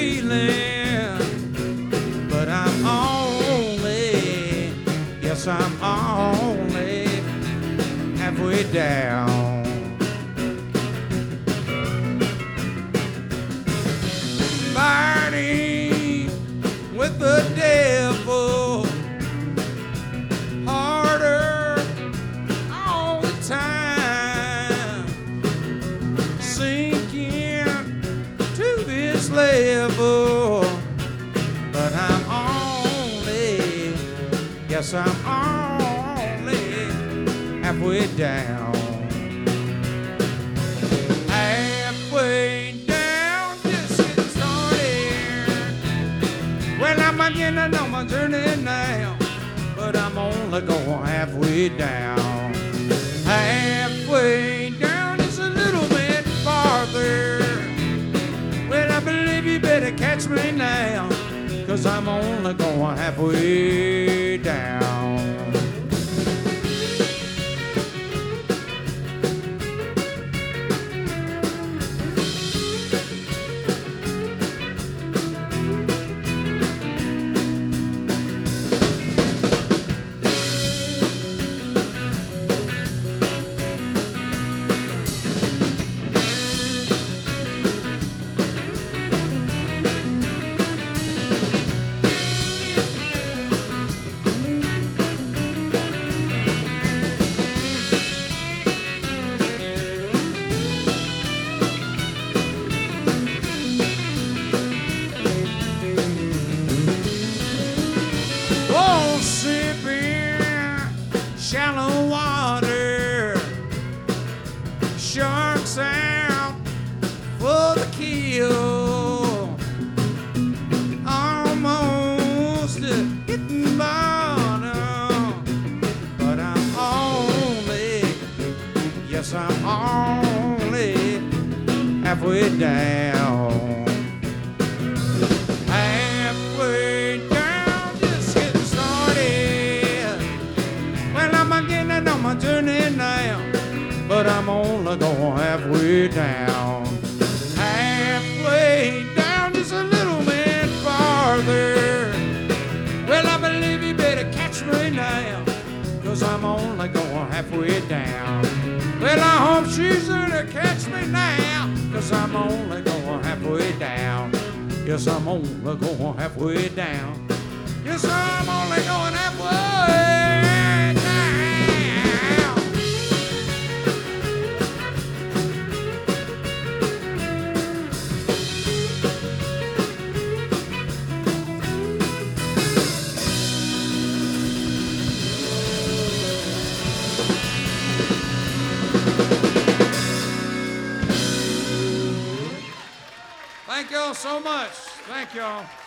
feeling, but I'm only, yes, I'm only halfway down. Fighting with the devil harder all the time, sinking to this level, but I'm only, yes, I'm only halfway down. Halfway down, just getting started. Well, I'm beginning on my journey now, but I'm only going halfway down. Halfway down is a little bit farther. Well, I believe you better catch me now, 'cause I'm only going halfway down. Shallow water, sharks out for the kill, almost hitting bottom, but I'm only, yes, I'm only halfway down. Halfway down, just getting started. Well, I'm beginning on my journey now, but I'm only going halfway down. Halfway down is a little bit farther. Well, I believe you better catch me now, 'cause I'm only going halfway down. Well, I hope she's gonna catch me now, 'cause I'm only going halfway down. Yes, I'm only going halfway down. Yes, I'm only going halfway down. Thank y'all so much. Thank y'all.